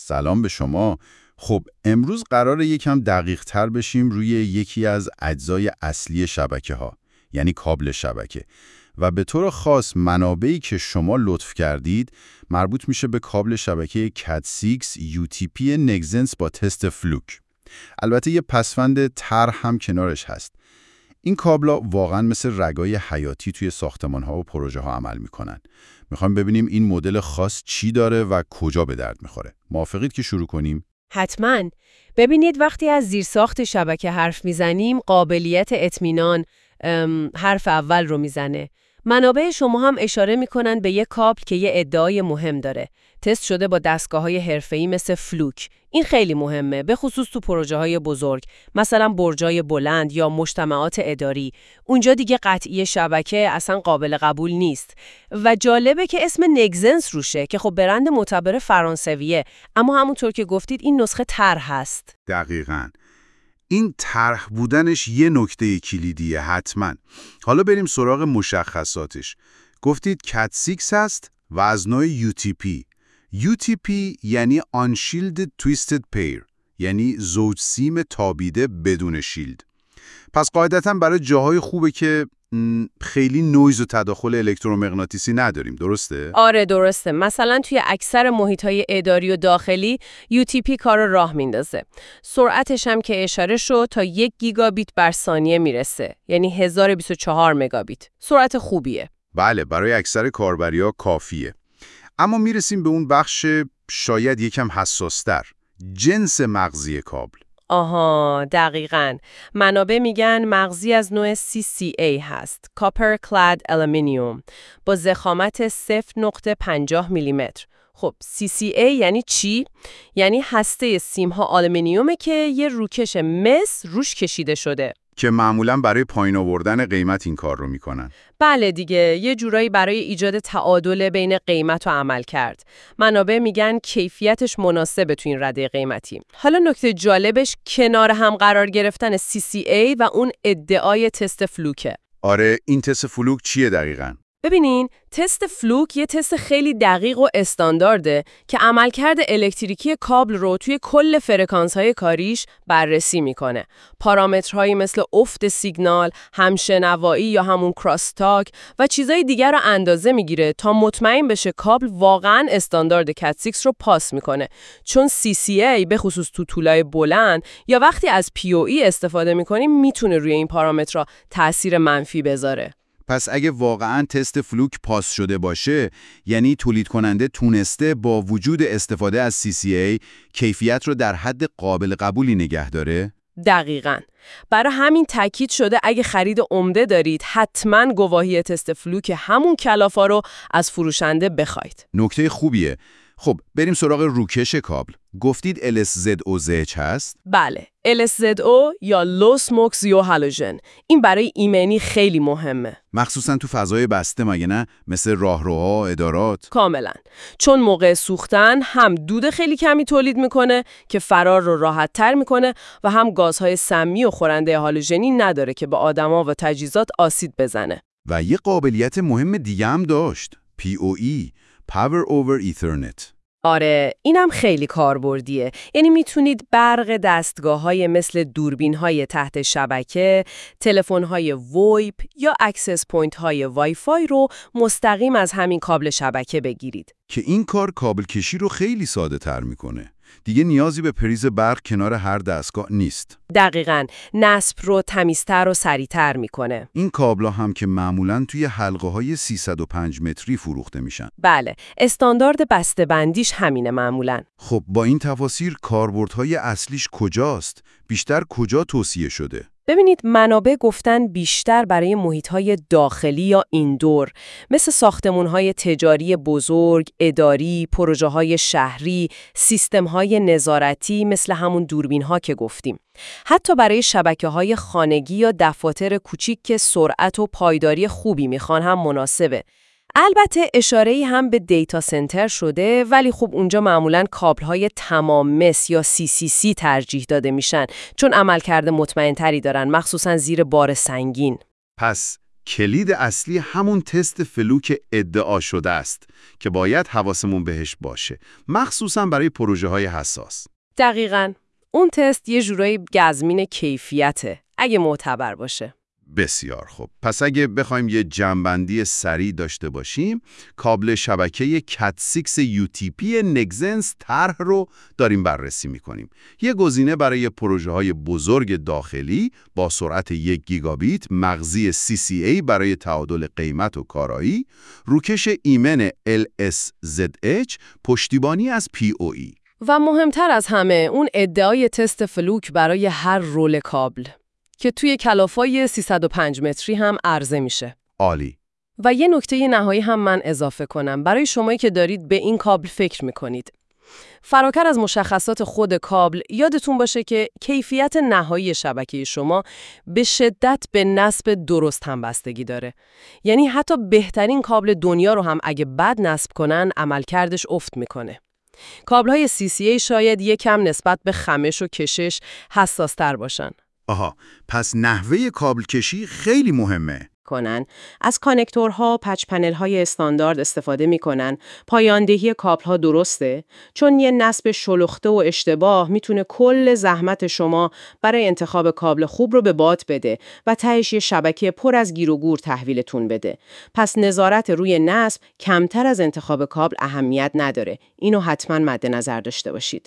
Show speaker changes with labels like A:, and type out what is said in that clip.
A: سلام به شما. خب امروز قراره یکم دقیق تر بشیم روی یکی از اجزای اصلی شبکه ها، یعنی کابل شبکه، و به طور خاص منابعی که شما لطف کردید مربوط میشه به کابل شبکه CAT6 UTP نگزنس با تست فلوک. البته یه پسوند تر هم کنارش هست. این کابلا واقعا مثل رگای حیاتی توی ساختمان‌ها و پروژه ها عمل میکنن. میخوایم ببینیم این مدل خاص چی داره و کجا به درد میخوره. موافقید که شروع کنیم؟
B: حتماً. ببینید وقتی از زیرساخت شبکه حرف میزنیم قابلیت اطمینان حرف اول رو میزنه. منابع شما هم اشاره میکنن به یک کابل که یه ادعای مهم داره. تست شده با دستگاه‌های حرفه‌ای مثل فلوک. این خیلی مهمه، به خصوص تو پروژه‌های بزرگ، مثلا برجای بلند یا مجتمعات اداری. اونجا دیگه قطعی شبکه اصلا قابل قبول نیست. و جالبه که اسم نگزنس روشه که خب برند معتبر فرانسویه، اما همونطور که گفتید این نسخه طرح هست.
A: دقیقاً. این طرح بودنش یه نکته کلیدیه حتما. حالا بریم سراغ مشخصاتش. گفتید CAT6 هست و از نوع UTP. UTP یعنی Unshielded Twisted Pair، یعنی زوج سیم تابیده بدون شیلد. پس قاعدتاً برای جاهای خوبه که خیلی نویز و تداخل الکترومغناطیسی نداریم، درسته؟
B: آره درسته. مثلا توی اکثر محیط‌های اداری و داخلی UTP کار رو راه میندازه. سرعتش هم که اشاره شد تا 1 گیگابیت بر ثانیه میرسه، یعنی 1024 مگابیت. سرعت خوبیه.
A: بله، برای اکثر کاربری‌ها کافیه. اما میرسیم به اون بخش شاید یکم حساس‌تر، جنس مغزی کابل.
B: آها، دقیقاً. منابع میگن مغزی از نوع CCA هست، Copper Clad Aluminium، با ضخامت 0.50 میلیمتر. خب CCA یعنی چی؟ یعنی هسته سیم‌ها آلومینیومه که یه روکش مس روش کشیده شده.
A: که معمولاً برای پایین آوردن قیمت این کار رو میکنن.
B: بله دیگه، یه جورایی برای ایجاد تعادل بین قیمت و عمل کرد. منابع میگن کیفیتش مناسبه تو این رده قیمتی. حالا نکته جالبش کنار هم قرار گرفتن CCA و اون ادعای تست فلوکه.
A: آره، این تست فلوک چیه دقیقاً؟
B: ببینین، تست فلوک یه تست خیلی دقیق و استاندارده که عملکرد الکتریکی کابل رو توی کل فرکانس‌های کاریش بررسی میکنه. پارامترهایی مثل افت سیگنال، همشنوایی یا همون کراستاک و چیزای دیگر رو اندازه میگیره تا مطمئن بشه کابل واقعاً استاندارد CAT6 رو پاس میکنه. چون CCA به خصوص تو طولای بلند یا وقتی از PoE استفاده میکنیم میتونه روی این پارامترها تأثیر منفی بذاره.
A: پس اگه واقعاً تست فلوک پاس شده باشه، یعنی تولید کننده تونسته با وجود استفاده از CCA کیفیت رو در حد قابل قبولی نگه داره؟
B: دقیقاً. برای همین تاکید شده اگه خرید عمده دارید حتماً گواهی تست فلوک همون کلافا رو از فروشنده بخواید.
A: نکته خوبیه. خب بریم سراغ روکش کابل. گفتید LSZOZ هست؟
B: بله، LSZO یا Low Smoke Zero Halogen. این برای ایمنی خیلی مهمه.
A: مخصوصا تو فضای بسته مگه نه؟ مثل راهروها، ادارات.
B: کاملا. چون موقع سوختن هم دود خیلی کمی تولید میکنه که فرار رو راحت تر میکنه و هم گازهای سمی و خورنده هالوژنی نداره که به آدما و تجهیزات آسیب بزنه.
A: و یه قابلیت مهم دیگه هم داشت. PoE، Power over Ethernet.
B: آره، اینم خیلی کاربردیه. یعنی میتونید برق دستگاه‌های مثل دوربین‌های تحت شبکه، تلفن‌های وایپ یا اکسس پوینت‌های وای فای رو مستقیم از همین کابل شبکه بگیرید.
A: که این کار کابل کشی رو خیلی ساده تر میکنه. دیگه نیازی به پریز برق کنار هر دستگاه نیست.
B: دقیقاً، نصب رو تمیزتر و سریعتر میکنه.
A: این کابلا هم که معمولاً توی حلقه‌های 305 متری فروخته میشن.
B: بله، استاندارد بسته‌بندیش همینه معمولاً.
A: خب با این تفاسیر کاربردهای اصلیش کجاست؟ بیشتر کجا توصیه شده؟
B: ببینید منابع گفتن بیشتر برای محیط‌های داخلی یا ایندور، مثل ساختمان‌های تجاری بزرگ، اداری، پروژه‌های شهری، سیستم‌های نظارتی مثل همون دوربین‌ها که گفتیم. حتی برای شبکه‌های خانگی یا دفاتر کوچیک که سرعت و پایداری خوبی میخوان هم مناسبه. البته اشاره‌ای هم به دیتا سنتر شده، ولی خب اونجا معمولاً کابل‌های تمام مس یا CCC ترجیح داده میشن چون عملکرد مطمئن‌تری دارن، مخصوصاً زیر بار سنگین.
A: پس کلید اصلی همون تست فلوک ادعا شده است که باید حواسمون بهش باشه، مخصوصاً برای پروژه‌های حساس.
B: دقیقاً. اون تست یه جورایی گزمین کیفیته، اگه معتبر باشه.
A: بسیار خوب. پس اگه بخوایم یه جمع‌بندی سریع داشته باشیم، کابل شبکه Cat6 UTP نگزنس طرح رو داریم بررسی می‌کنیم. یه گزینه برای پروژه‌های بزرگ داخلی با سرعت 1 گیگابیت، مغزی CCA برای تعادل قیمت و کارایی، روکش ایمن LSZH، پشتیبانی از PoE.
B: و مهمتر از همه اون ادعای تست فلوک برای هر رول کابل که توی کلافای 305 متری هم عرضه میشه.
A: عالی.
B: و یه نکته نهایی هم من اضافه کنم برای شمایی که دارید به این کابل فکر میکنید. فراکر از مشخصات خود کابل، یادتون باشه که کیفیت نهایی شبکه شما به شدت به نصب درست هم بستگی داره. یعنی حتی بهترین کابل دنیا رو هم اگه بد نصب کنن، عملکردش افت میکنه. کابل‌های CCA شاید یکم نسبت به خمش و کشش حساس‌تر باشن.
A: آها، پس نحوه کابل کشی خیلی مهمه.
B: از کانکتورها، پچ پنل‌های استاندارد استفاده می‌کنن. پایاندهی کابل‌ها درسته، چون یه نصب شلخته و اشتباه میتونه کل زحمت شما برای انتخاب کابل خوب رو به باد بده و تهش یه شبکه پر از گیر و گور تحویلتون بده. پس نظارت روی نصب کمتر از انتخاب کابل اهمیت نداره. اینو حتما مد نظر داشته باشید.